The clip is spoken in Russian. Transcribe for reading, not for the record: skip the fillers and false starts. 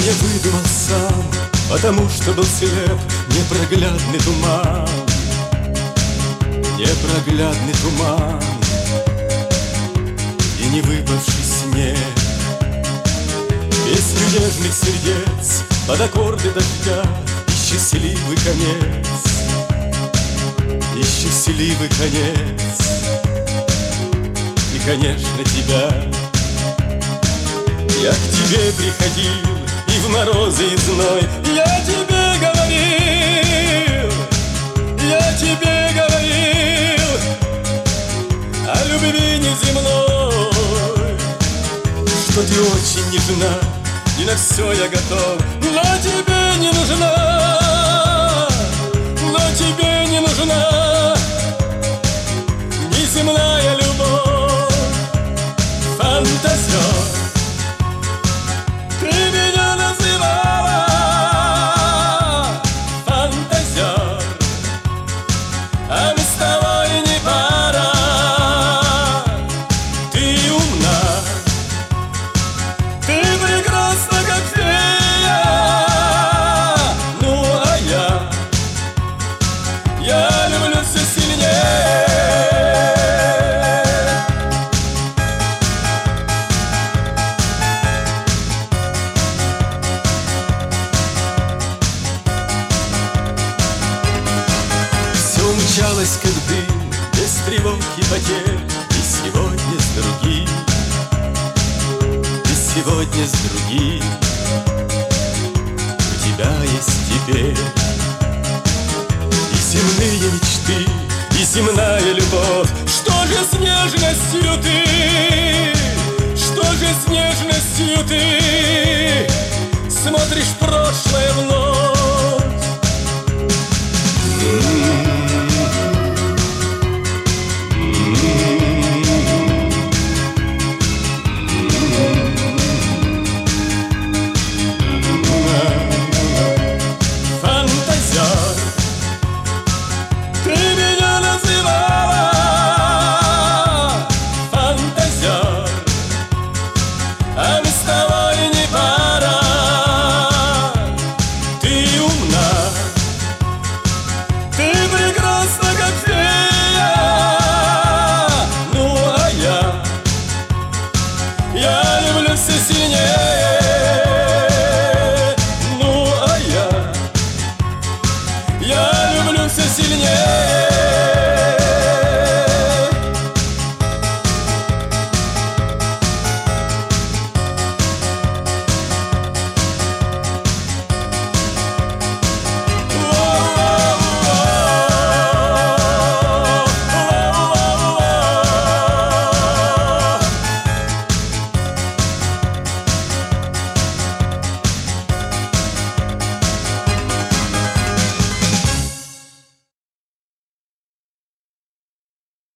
я выдумал сам, потому что был слеп. Непроглядный туман, непроглядный туман и не выпавший снег. Песню нежных сердец под аккорды дождя и счастливый конец, и счастливый конец, и, конечно, тебя. Я к тебе приходил и в морозы и зной, я тебе говорил, я тебе говорил о любви неземной, что ты очень нежна, и на все я готов, но тебе не нужна, но тебе не нужна неземная любовь, фантазер. Ты меня называла фантазер, а мы с тобой не пара. Ты умна, ты прекрасна, как фея. Ну а я люблю все сильнее. Умчалась, как дым, без тревог и потерь, и сегодня с другим, и сегодня с другим у тебя есть теперь и земные мечты, и земная любовь. Что же с нежностью ты, что же с нежностью ты